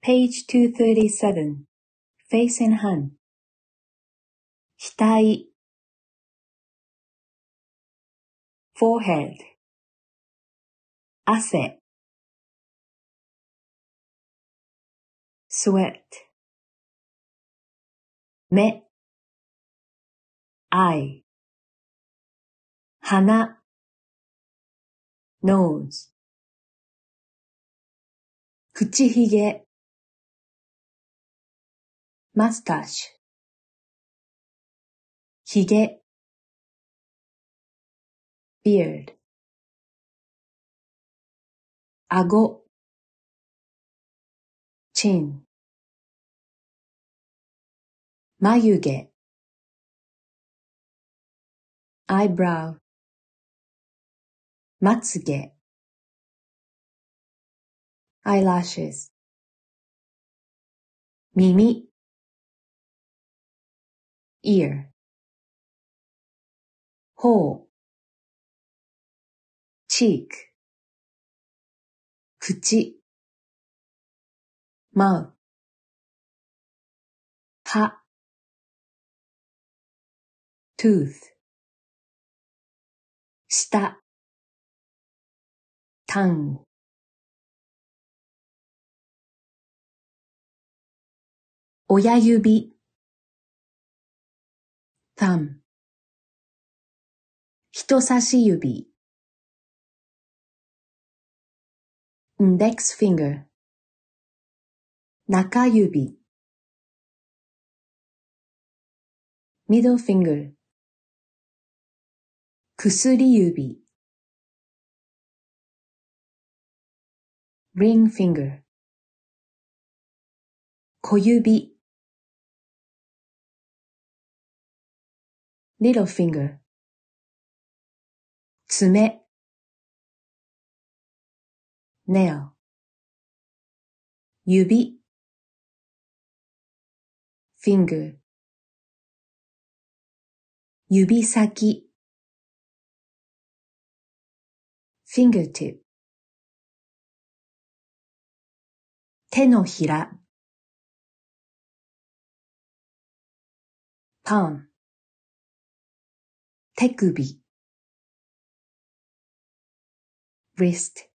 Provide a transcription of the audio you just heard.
Page 237. Face and hand. 額 forehead. 汗 sweat. 目 eye. 鼻 nose. 口ひげ mustache. ひげ beard. 顎 chin. 眉毛 eyebrow. まつげ eyelashes. 耳 ear. 頬 cheek. 口 mouth. 歯 tooth. 舌 tongue. 親指 thumb. 人差し指 index finger. 中指 middle finger. 薬指 ring finger. 小指 little finger. 爪 nail. 指 finger. 指先 fingertip. 手のひら palm. 手首 wrist.